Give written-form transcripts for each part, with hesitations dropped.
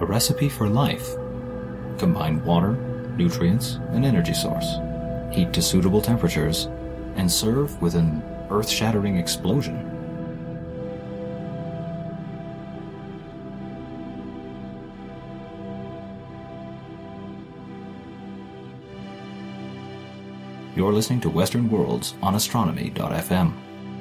a recipe for life. Combine water, nutrients, and energy source. Heat to suitable temperatures, and serve with an earth-shattering explosion. You're listening to Western Worlds on Astronomy.fm.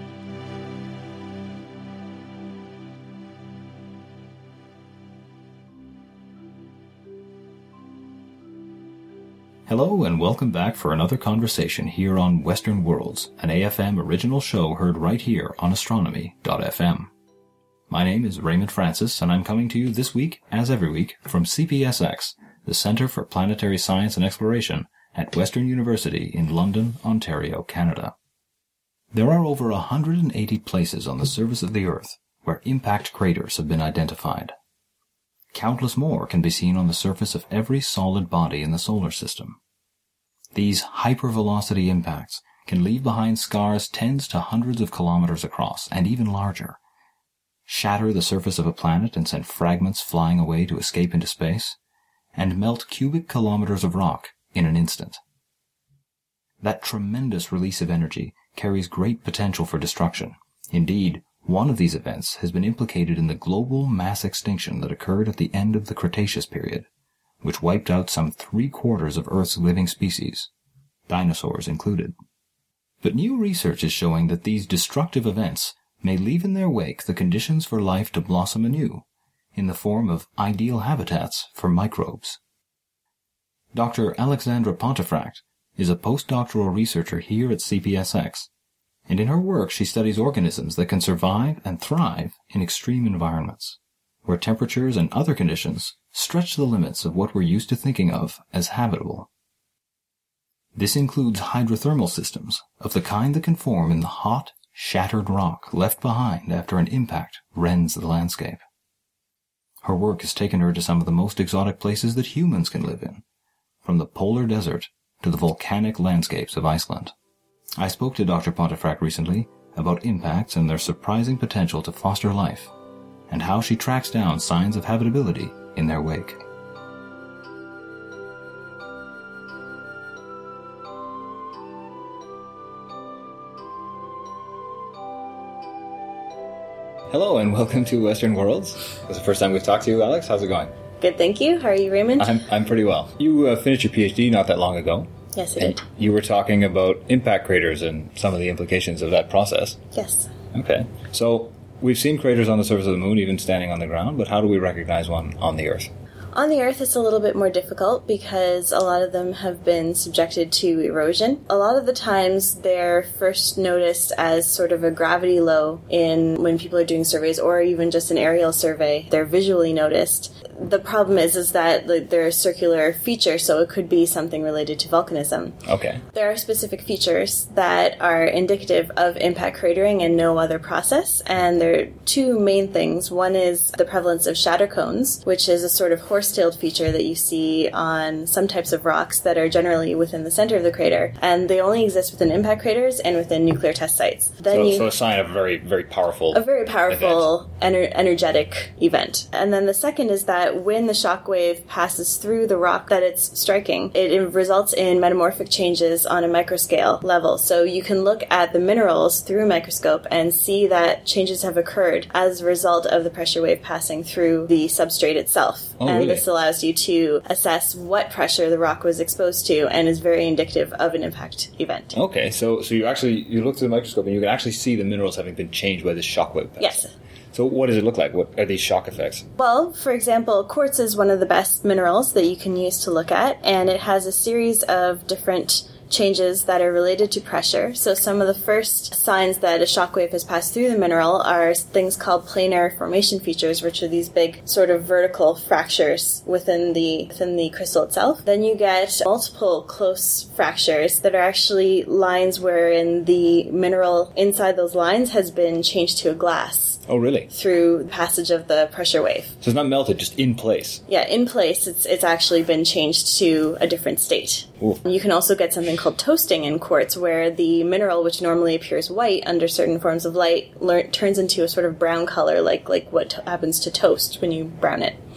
Hello and welcome back for another conversation here on Western Worlds, an AFM original show heard right here on Astronomy.fm. My name is Raymond Francis, and I'm coming to you this week, as every week, from CPSX, the Centre for Planetary Science and Exploration at Western University in London, Ontario, Canada. There are over 180 places on the surface of the Earth where impact craters have been identified. Countless more can be seen on the surface of every solid body in the solar system. These hypervelocity impacts can leave behind scars tens to hundreds of kilometers across, and even larger, shatter the surface of a planet and send fragments flying away to escape into space, and melt cubic kilometers of rock in an instant. That tremendous release of energy carries great potential for destruction. Indeed, one of these events has been implicated in the global mass extinction that occurred at the end of the Cretaceous period, which wiped out some 3/4 of Earth's living species, dinosaurs included. But new research is showing that these destructive events may leave in their wake the conditions for life to blossom anew, in the form of ideal habitats for microbes. Dr. Alexandra Pontefract is a postdoctoral researcher here at CPSX, and in her work she studies organisms that can survive and thrive in extreme environments, where temperatures and other conditions stretch the limits of what we're used to thinking of as habitable. This includes hydrothermal systems of the kind that can form in the hot, shattered rock left behind after an impact rends the landscape. Her work has taken her to some of the most exotic places that humans can live in, from the polar desert to the volcanic landscapes of Iceland. I spoke to Dr. Pontefract recently about impacts and their surprising potential to foster life, and how she tracks down signs of habitability in their wake. Hello and welcome to Western Worlds. It's the first time we've talked to you, Alex. How's it going? Good, thank you. How are you, Raymond? I'm pretty well. You finished your PhD not that long ago. Yes, I did. You were talking about impact craters and some of the implications of that process. Yes. Okay. So we've seen craters on the surface of the moon, even standing on the ground, but how do we recognize one on the Earth? On the Earth, it's a little bit more difficult because a lot of them have been subjected to erosion. A lot of the times, they're first noticed as sort of a gravity low when people are doing surveys, or even just an aerial survey. They're visually noticed. The problem is that they're a circular feature, so it could be something related to volcanism. Okay. There are specific features that are indicative of impact cratering and no other process, and there are two main things. One is the prevalence of shatter cones, which is a sort of horse-tailed feature that you see on some types of rocks that are generally within the center of the crater, and they only exist within impact craters and within nuclear test sites. So a sign of a very, very powerful energetic event. And then the second is that when the shock wave passes through the rock that it's striking, it results in metamorphic changes on a microscale level. So you can look at the minerals through a microscope and see that changes have occurred as a result of the pressure wave passing through the substrate itself. Oh, and really? This allows you to assess what pressure the rock was exposed to and is very indicative of an impact event. Okay, so you look through the microscope and you can actually see the minerals having been changed by this shock wave. Yes. So what does it look like? What are these shock effects? Well, for example, quartz is one of the best minerals that you can use to look at, and it has a series of different changes that are related to pressure. So some of the first signs that a shockwave has passed through the mineral are things called planar formation features, which are these big sort of vertical fractures within the crystal itself. Then you get multiple close fractures that are actually lines wherein the mineral inside those lines has been changed to a glass. Oh, really? Through the passage of the pressure wave. So it's not melted, just in place? Yeah, in place, it's actually been changed to a different state. Ooh. You can also get something called toasting in quartz, where the mineral, which normally appears white under certain forms of light, turns into a sort of brown color, like what happens to toast when you brown it.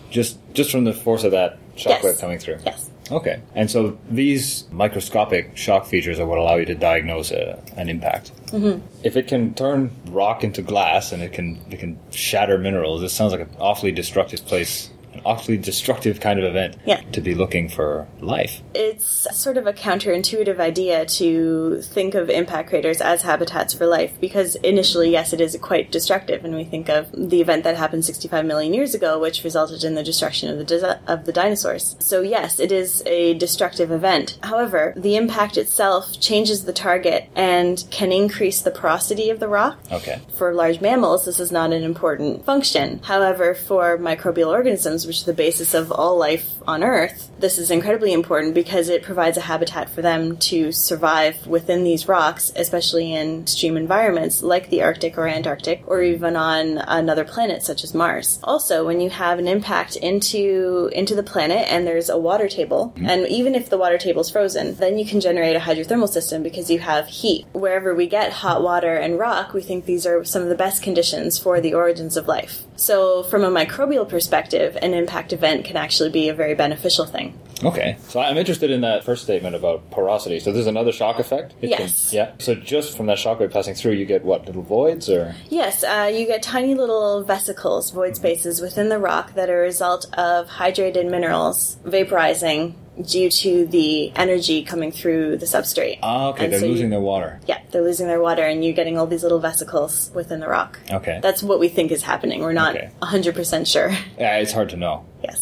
Just from the force of that shockwave Yes. coming through? Yes. Okay. And so these microscopic shock features are what allow you to diagnose an impact. Mm-hmm. If it can turn rock into glass and it can shatter minerals, this sounds like an awfully destructive place, an awfully destructive kind of event to be looking for life. It's sort of a counterintuitive idea to think of impact craters as habitats for life, because initially, yes, it is quite destructive, and we think of the event that happened 65 million years ago, which resulted in the destruction of the dinosaurs. So yes, it is a destructive event. However, the impact itself changes the target and can increase the porosity of the rock. Okay. For large mammals, this is not an important function. However, for microbial organisms, which is the basis of all life on Earth, this is incredibly important because it provides a habitat for them to survive within these rocks, especially in extreme environments like the Arctic or Antarctic, or even on another planet such as Mars. Also, when you have an impact into the planet and there's a water table, and even if the water table is frozen, then you can generate a hydrothermal system because you have heat. Wherever we get hot water and rock, we think these are some of the best conditions for the origins of life. So from a microbial perspective, an impact event can actually be a very beneficial thing. Okay. So I'm interested in that first statement about porosity. So there's another shock effect? Yes. Yeah. So just from that shockwave passing through, you get what, little voids or? Yes, you get tiny little vesicles, void spaces within the rock that are a result of hydrated minerals vaporizing due to the energy coming through the substrate. Ah, okay. And They're so losing their water. Yeah, they're losing their water, and you're getting all these little vesicles within the rock. Okay. That's what we think is happening. We're not 100% sure. Yeah, it's hard to know. Yes.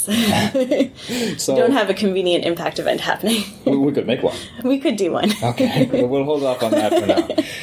So we don't have a convenient impact event happening. we could make one. We could do one. Okay. We'll hold off on that for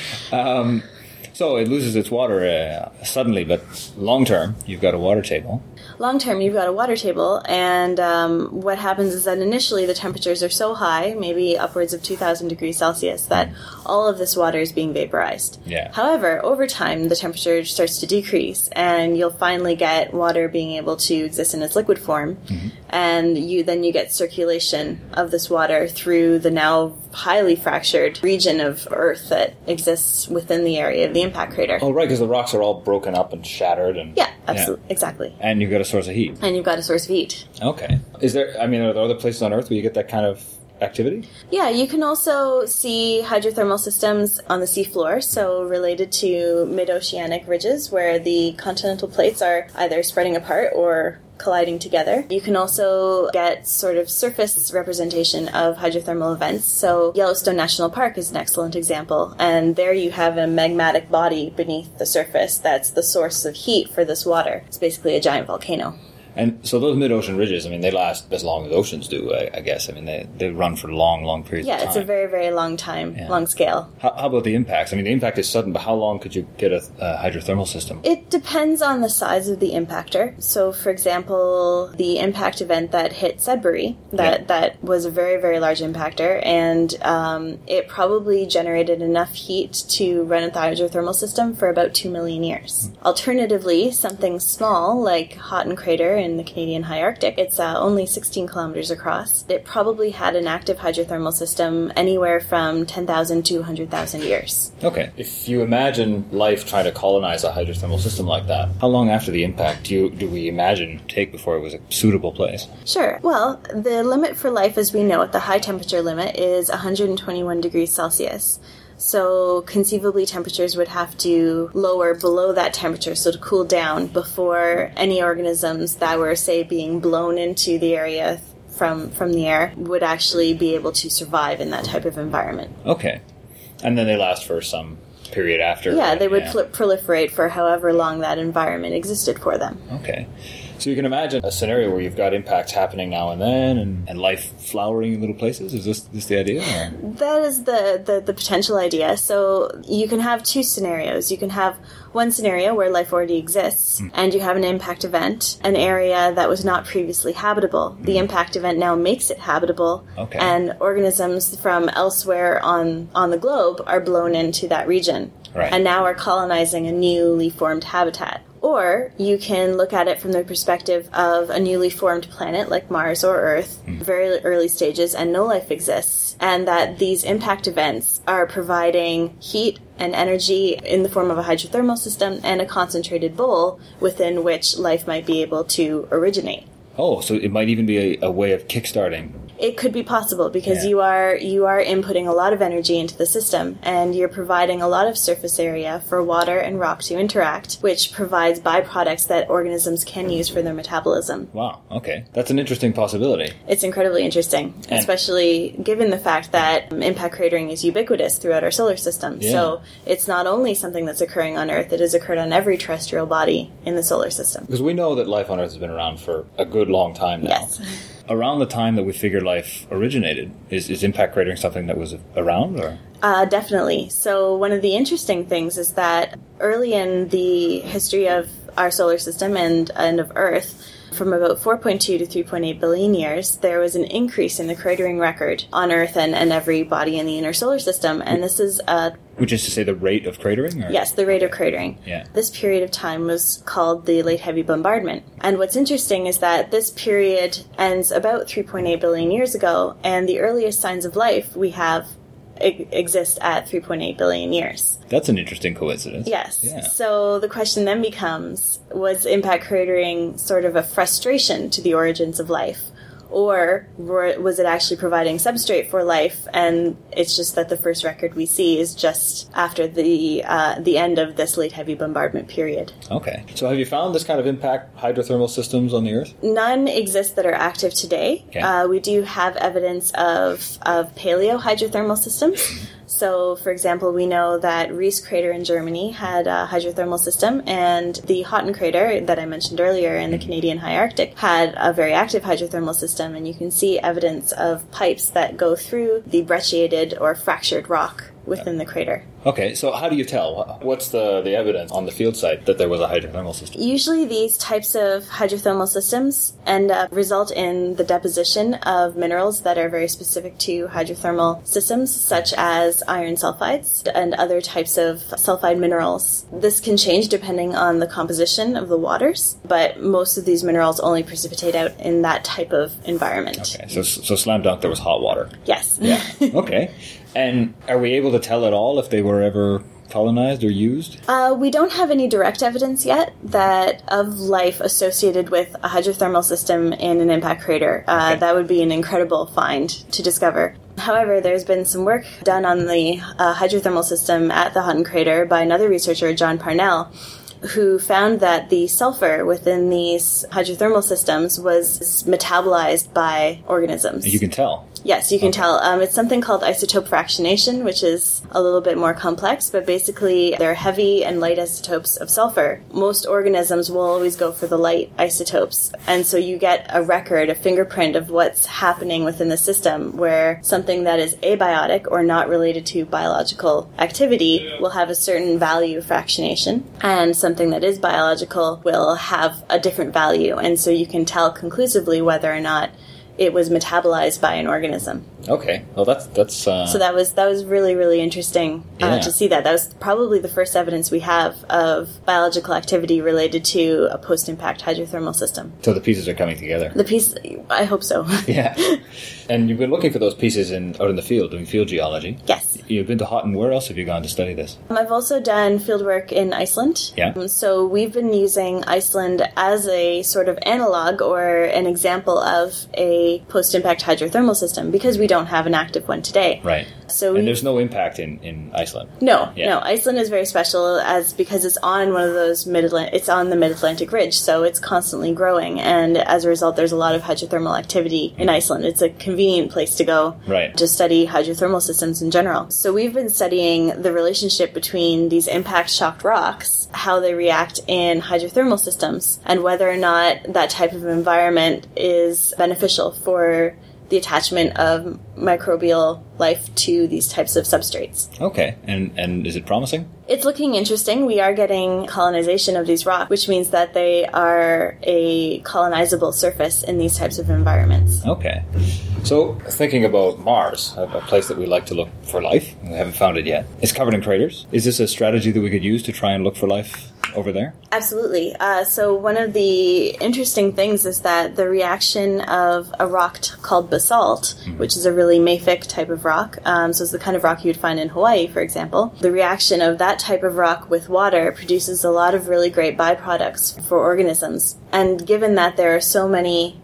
now. So it loses its water suddenly, but long term, you've got a water table. Long term, you've got a water table, and what happens is that initially the temperatures are so high, maybe upwards of 2,000 degrees Celsius, that all of this water is being vaporized. Yeah. However, over time, the temperature starts to decrease, and you'll finally get water being able to exist in its liquid form, and you get circulation of this water through the now highly fractured region of Earth that exists within the area of the impact crater. Oh, right, because the rocks are all broken up and shattered. And Yeah, absolutely, exactly. And you've got a source of heat. And you've got a source of heat. Okay. Are there other places on Earth where you get that kind of activity? Yeah, you can also see hydrothermal systems on the seafloor, so related to mid-oceanic ridges where the continental plates are either spreading apart or colliding together. You can also get sort of surface representation of hydrothermal events. So Yellowstone National Park is an excellent example. And there you have a magmatic body beneath the surface that's the source of heat for this water. It's basically a giant volcano. And so those mid-ocean ridges, they last as long as oceans do, I guess. they run for long, long periods of time. Yeah, it's a very, very long time, long scale. How about the impacts? The impact is sudden, but how long could you get a hydrothermal system? It depends on the size of the impactor. So, for example, the impact event that hit Sudbury, that was a very, very large impactor, and it probably generated enough heat to run the hydrothermal system for about 2 million years. Alternatively, something small like Houghton Crater in the Canadian High Arctic, it's only 16 kilometers across. It probably had an active hydrothermal system anywhere from 10,000 to 100,000 years. Okay. If you imagine life trying to colonize a hydrothermal system like that, how long after the impact do we imagine take before it was a suitable place? Sure. Well, the limit for life as we know it, the high temperature limit, is 121 degrees Celsius. So conceivably temperatures would have to lower below that temperature, so to cool down, before any organisms that were, say, being blown into the area from the air would actually be able to survive in that type of environment. Okay. And then they last for some period after. Yeah, they would proliferate for however long that environment existed for them. Okay. So you can imagine a scenario where you've got impacts happening now and then, and life flowering in little places. Is this the idea? Or? That is the potential idea. So you can have two scenarios. You can have one scenario where life already exists, and you have an impact event, an area that was not previously habitable. The impact event now makes it habitable, and organisms from elsewhere on the globe are blown into that region, and now are colonizing a newly formed habitat. Or you can look at it from the perspective of a newly formed planet like Mars or Earth, very early stages, and no life exists, and that these impact events are providing heat and energy in the form of a hydrothermal system and a concentrated bowl within which life might be able to originate. Oh, so it might even be a way of kickstarting. It could be possible because you are inputting a lot of energy into the system, and you're providing a lot of surface area for water and rock to interact, which provides byproducts that organisms can use for their metabolism. Wow, okay. That's an interesting possibility. It's incredibly interesting, especially given the fact that impact cratering is ubiquitous throughout our solar system. Yeah. So it's not only something that's occurring on Earth, it has occurred on every terrestrial body in the solar system. Because we know that life on Earth has been around for a good long time now. Yes. Around the time that we figured life originated, is impact cratering something that was around, or? Definitely. So one of the interesting things is that early in the history of our solar system and of Earth, from about 4.2 to 3.8 billion years, there was an increase in the cratering record on Earth and every body in the inner solar system. And this is which is to say the rate of cratering? Or? Yes, the rate of cratering. Yeah. This period of time was called the Late Heavy Bombardment. And what's interesting is that this period ends about 3.8 billion years ago, and the earliest signs of life we have exist at 3.8 billion years. That's an interesting coincidence. Yes. Yeah. So the question then becomes, was impact cratering sort of a frustration to the origins of life? Or was it actually providing substrate for life, and it's just that the first record we see is just after the end of this late heavy bombardment period? Okay. So have you found this kind of impact hydrothermal systems on the Earth? None exist that are active today. Okay. We do have evidence of paleo hydrothermal systems. So, for example, we know that Reese Crater in Germany had a hydrothermal system, and the Houghton Crater that I mentioned earlier in the Canadian High Arctic had a very active hydrothermal system, and you can see evidence of pipes that go through the brecciated or fractured rock within the crater. Okay, so how do you tell? What's the evidence on the field site that there was a hydrothermal system? Usually these types of hydrothermal systems result in the deposition of minerals that are very specific to hydrothermal systems, such as iron sulfides and other types of sulfide minerals. This can change depending on the composition of the waters, but most of these minerals only precipitate out in that type of environment. Okay, so slam dunk, there was hot water. Yes. Yeah, okay. And are we able to tell at all if they were ever colonized or used? We don't have any direct evidence yet of life associated with a hydrothermal system in an impact crater. Okay. That would be an incredible find to discover. However, there's been some work done on the hydrothermal system at the Houghton Crater by another researcher, John Parnell, who found that the sulfur within these hydrothermal systems was metabolized by organisms. You can tell. Yes, you can tell. It's something called isotope fractionation, which is a little bit more complex, but basically they're heavy and light isotopes of sulfur. Most organisms will always go for the light isotopes, and so you get a record, a fingerprint of what's happening within the system, where something that is abiotic or not related to biological activity will have a certain value of fractionation, and something that is biological will have a different value, and so you can tell conclusively whether or not it was metabolized by an organism. Okay, well that's so that was really, really interesting to see that. That was probably the first evidence we have of biological activity related to a post-impact hydrothermal system. So the pieces are coming together. I hope so. Yeah. And you've been looking for those pieces out in the field, doing field geology. Yes. You've been to Houghton. Where else have you gone to study this? I've also done fieldwork in Iceland. Yeah. So we've been using Iceland as a sort of analog or an example of a post-impact hydrothermal system because we don't have an active one today. Right. And there's no impact in Iceland. No. Iceland is very special because it's on one of those it's on the Mid-Atlantic Ridge, so it's constantly growing, and as a result, there's a lot of hydrothermal activity in Iceland. It's a convenient place to go to study hydrothermal systems in general. So we've been studying the relationship between these impact-shocked rocks, how they react in hydrothermal systems, and whether or not that type of environment is beneficial for the attachment of microbial life to these types of substrates. Okay, and is it promising? It's looking interesting. We are getting colonization of these rocks, which means that they are a colonizable surface in these types of environments. Okay. So, thinking about Mars, a place that we like to look for life, we haven't found it yet. It's covered in craters. Is this a strategy that we could use to try and look for life over there? Absolutely. So one of the interesting things is that the reaction of a rock called basalt, which is a really mafic type of rock, so it's the kind of rock you would find in Hawaii, for example. The reaction of that type of rock with water produces a lot of really great byproducts for organisms. And given that there are so many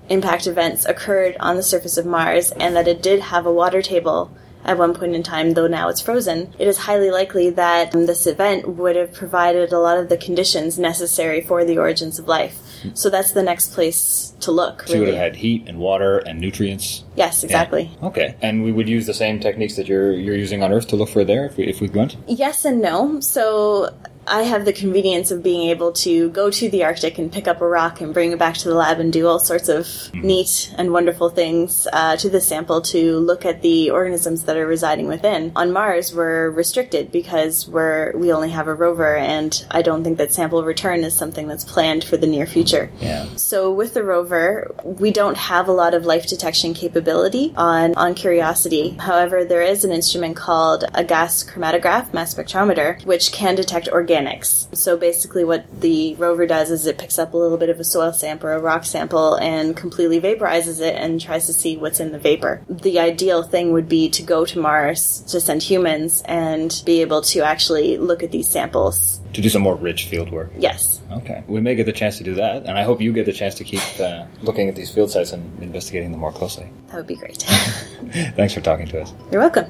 impact events occurred on the surface of Mars and that it did have a water table at one point in time, though now it's frozen, it is highly likely that this event would have provided a lot of the conditions necessary for the origins of life. So that's the next place to look, So really. you would have had heat and water and nutrients. Yes, exactly. Yeah. Okay. And we would use the same techniques that you're using on Earth to look for there if we went? Yes and no. So I have the convenience of being able to go to the Arctic and pick up a rock and bring it back to the lab and do all sorts of neat and wonderful things to the sample to look at the organisms that are residing within. On Mars, we're restricted because we only have a rover, and I don't think that sample return is something that's planned for the near future. Yeah. So with the rover, we don't have a lot of life detection capability on Curiosity. However, there is an instrument called a gas chromatograph, mass spectrometer, which can detect organics. So basically what the rover does is it picks up a little bit of a soil sample or a rock sample and completely vaporizes it and tries to see what's in the vapor. The ideal thing would be to go to Mars, to send humans, and be able to actually look at these samples. To do some more rich field work. Yes. Okay. We may get the chance to do that, and I hope you get the chance to keep looking at these field sites and investigating them more closely. That would be great. Thanks for talking to us. You're welcome.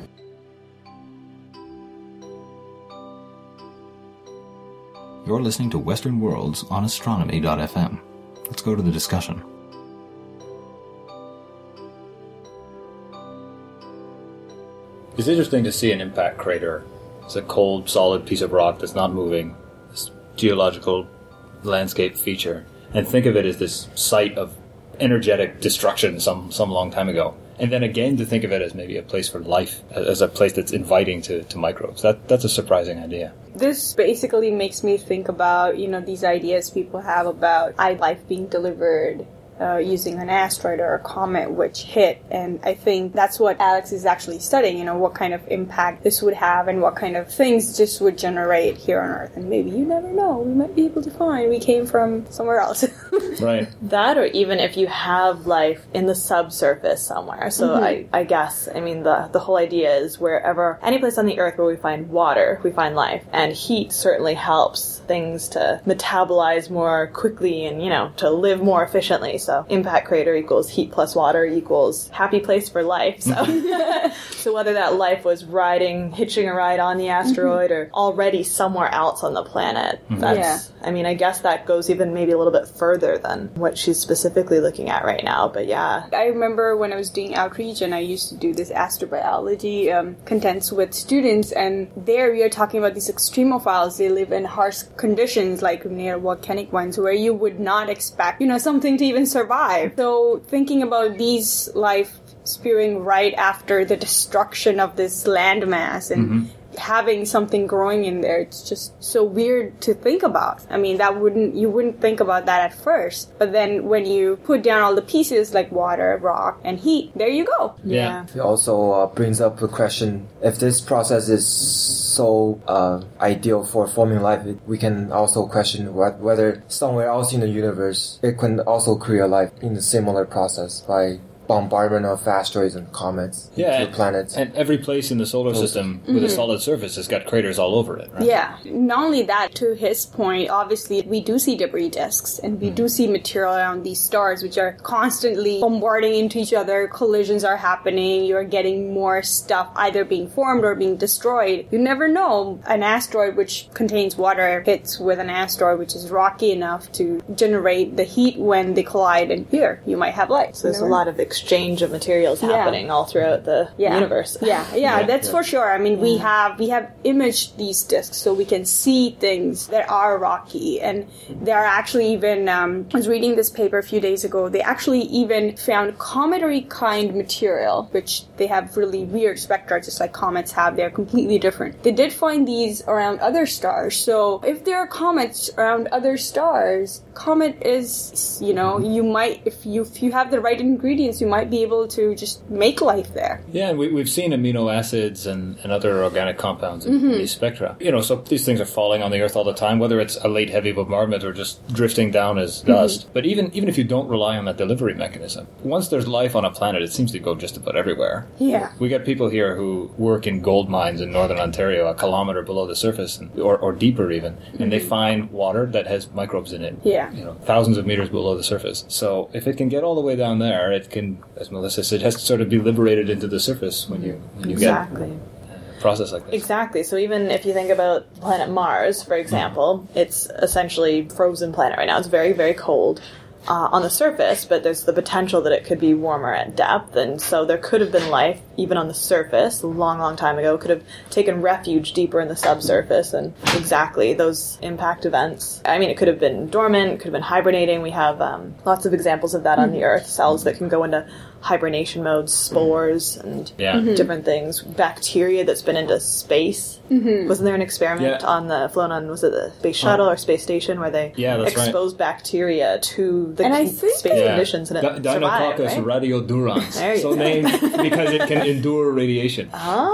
You're listening to Western Worlds on Astronomy.fm. Let's go to the discussion. It's interesting to see an impact crater. It's a cold, solid piece of rock that's not moving, this geological landscape feature, and think of it as this site of energetic destruction some long time ago. And then again to think of it as maybe a place for life, as a place that's inviting to microbes. That's a surprising idea. This basically makes me think about, these ideas people have about life being delivered using an asteroid or a comet which hit. And I think that's what Alex is actually studying, what kind of impact this would have and what kind of things this would generate here on Earth. And maybe you never know, we might be able to find we came from somewhere else. Right. That, or even if you have life in the subsurface somewhere. So I guess, the whole idea is wherever, any place on the Earth where we find water, we find life. And heat certainly helps things to metabolize more quickly and, to live more efficiently. So impact crater equals heat plus water equals happy place for life. So, so whether that life was hitching a ride on the asteroid or already somewhere else on the planet, that's, I guess that goes even maybe a little bit further than what she's specifically looking at right now. But yeah. I remember when I was doing outreach and I used to do this astrobiology contents with students, and there we are talking about these extremophiles. They live in harsh conditions like near volcanic ones where you would not expect, something to even survive. So thinking about these life spewing right after the destruction of this landmass and having something growing in there, it's just so weird to think about. You wouldn't think about that at first, but then when you put down all the pieces like water, rock, and heat, there you go. Yeah. It also brings up the question, if this process is so ideal for forming life, we can also question whether somewhere else in the universe it can also create life in a similar process by bombardment of asteroids and comets to planets. And every place in the solar system with a solid surface has got craters all over it, right? Yeah. Not only that, to his point, obviously we do see debris disks and we do see material around these stars which are constantly bombarding into each other. Collisions are happening. You're getting more stuff either being formed or being destroyed. You never know. An asteroid which contains water hits with an asteroid which is rocky enough to generate the heat when they collide, and here you might have life. So there's a lot of exchange of materials happening all throughout the universe. That's for sure. We have imaged these disks so we can see things that are rocky, and there are actually even I was reading this paper a few days ago, they actually even found cometary kind material, which they have really weird spectra just like comets have. They're completely different. They did find these around other stars, so if there are comets around other stars, comet is, you might, if you have the right ingredients, you might be able to just make life there. Yeah, and we've seen amino acids and other organic compounds in these spectra. So these things are falling on the Earth all the time, whether it's a late heavy bombardment or just drifting down as dust. But even if you don't rely on that delivery mechanism, once there's life on a planet, it seems to go just about everywhere. Yeah. We got people here who work in gold mines in northern Ontario, a kilometer below the surface, or deeper even, and they find water that has microbes in it. Yeah. thousands of meters below the surface. So if it can get all the way down there, it can, as Melissa suggests, sort of be liberated into the surface when you Exactly. get a process like this. Exactly. So even if you think about the planet Mars, for example, it's essentially a frozen planet right now. It's very, very cold on the surface, but there's the potential that it could be warmer at depth, and so there could have been life even on the surface a long, long time ago. Could have taken refuge deeper in the subsurface, and exactly those impact events. I mean, it could have been dormant, it could have been hibernating. We have lots of examples of that on the Earth, cells that can go into hibernation mode, spores, and different things. Bacteria that's been into space. Wasn't there an experiment flown on, was it the space shuttle or space station, where they exposed bacteria to the space conditions, and it Deinococcus survived, right? radiodurans. So named because it can endure radiation.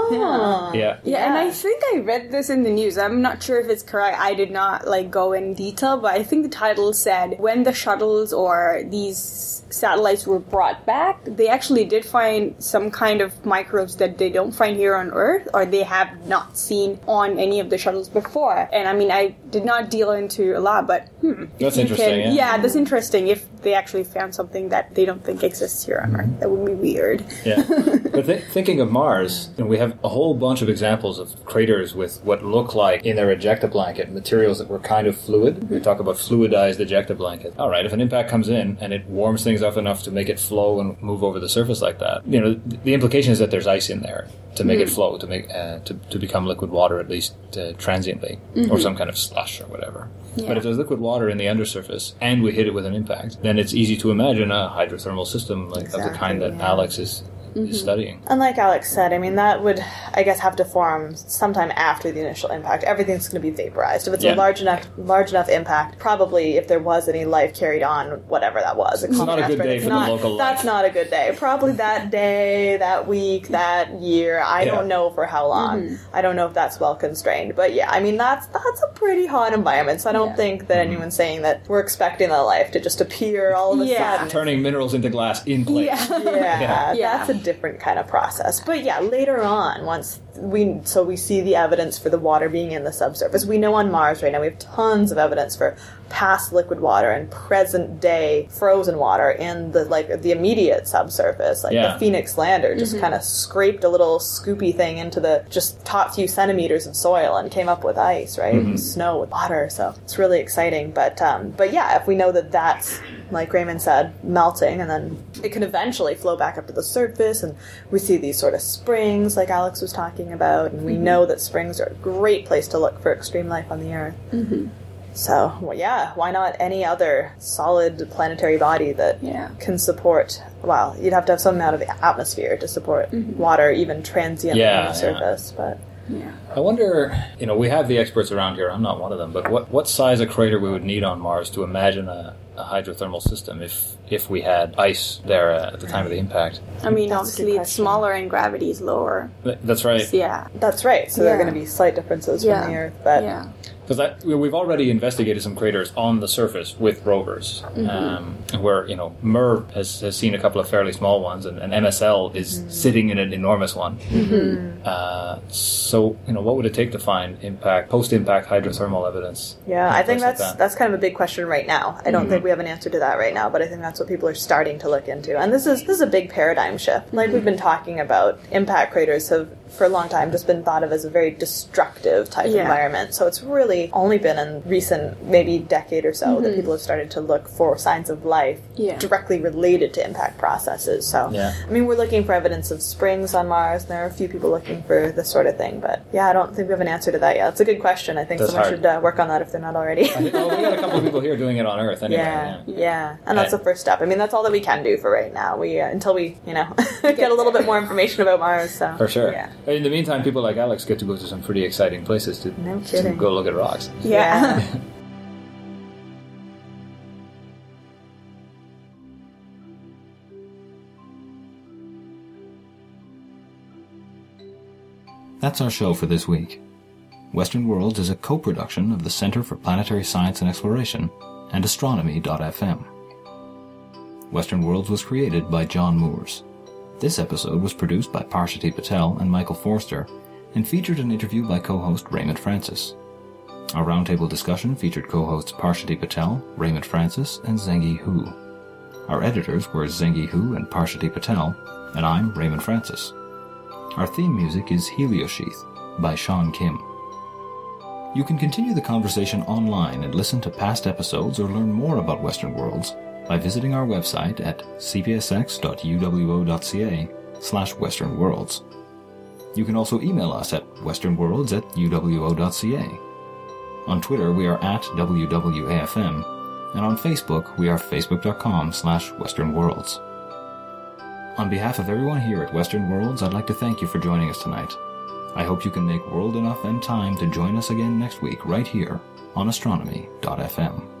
Oh. Yeah, and I think I read this in the news. I'm not sure if it's correct. I did not go in detail, but I think the title said when the shuttles or these satellites were brought back, they actually did find some kind of microbes that they don't find here on Earth, or they have not seen on any of the shuttles before. And I mean, I did not deal into a lot, but that's interesting. Yeah, that's interesting. If they actually found something that they don't think exists here on Earth, that would be weird. Yeah, but thinking of Mars, we have a whole bunch of examples of craters with what look like in their ejecta blanket materials that were kind of fluid. We talk about fluidized ejecta blanket. All right, if an impact comes in and it warms things up enough to make it flow and move over the surface like that, the implication is that there's ice in there to make it flow, to make to become liquid water, at least transiently, or some kind of slush or whatever. Yeah. But if there's liquid water in the undersurface and we hit it with an impact, then it's easy to imagine a hydrothermal system of the kind that Alex is studying. And like Alex said, I mean, that would, I guess, have to form sometime after the initial impact. Everything's going to be vaporized. If it's a large enough impact, probably if there was any life carried on, whatever that was. It's not a good day for the local life. That's not a good day. Probably that day, that week, that year. I don't know for how long. I don't know if that's well constrained. But yeah, I mean, that's a pretty hot environment. So I don't think that anyone's saying that we're expecting the life to just appear all of a sudden. Turning minerals into glass in place. That's a different kind of process. But yeah, later on, once we see the evidence for the water being in the subsurface. We know on Mars right now we have tons of evidence for past liquid water and present day frozen water in the immediate subsurface. The Phoenix lander just kind of scraped a little scoopy thing into the just top few centimeters of soil and came up with ice, right? Snow with water. So it's really exciting. But yeah, if we know that that's, like Raymond said, melting, and then it can eventually flow back up to the surface, and we see these sort of springs like Alex was talking about, and we know that springs are a great place to look for extreme life on the Earth. So, why not any other solid planetary body that can support, you'd have to have some amount of atmosphere to support water, even transiently on the surface, but... Yeah. I wonder, we have the experts around here, I'm not one of them, but what size a crater we would need on Mars to imagine a hydrothermal system if we had ice there at the time of the impact? I mean, obviously it's smaller and gravity is lower. That's right. Yeah. That's right. So there are going to be slight differences from the Earth, but... Because we've already investigated some craters on the surface with rovers, where MER has seen a couple of fairly small ones, and MSL is sitting in an enormous one. So what would it take to find post-impact hydrothermal evidence? Yeah, I think that's kind of a big question right now. I don't think we have an answer to that right now, but I think that's what people are starting to look into. And this is a big paradigm shift. Like we've been talking about, impact craters have for a long time just been thought of as a very destructive type environment. So it's really only been in recent, maybe decade or so, that people have started to look for signs of life directly related to impact processes. So, I mean, we're looking for evidence of springs on Mars, and there are a few people looking for this sort of thing. But I don't think we have an answer to that yet. It's a good question. I think someone should work on that if they're not already. We got a couple of people here doing it on Earth anyway. And that's the first step. I mean, that's all that we can do for right now. We until we, get a little bit more information about Mars. So. For sure. Yeah. In the meantime, people like Alex get to go to some pretty exciting places to go look at rocks. Yeah. That's our show for this week. Western Worlds is a co-production of the Center for Planetary Science and Exploration and Astronomy.fm. Western Worlds was created by John Moores. This episode was produced by Parshati Patel and Michael Forster and featured an interview by co-host Raymond Francis. Our roundtable discussion featured co-hosts Parshati Patel, Raymond Francis, and Zhengyi Hu. Our editors were Zhengyi Hu and Parshati Patel, and I'm Raymond Francis. Our theme music is Heliosheath by Sean Kim. You can continue the conversation online and listen to past episodes or learn more about Western Worlds by visiting our website at cpsx.uwo.ca/westernworlds. You can also email us at westernworlds@uwo.ca. On Twitter, we are at WWAFM, and on Facebook, we are facebook.com/westernworlds. On behalf of everyone here at Western Worlds, I'd like to thank you for joining us tonight. I hope you can make world enough and time to join us again next week right here on astronomy.fm.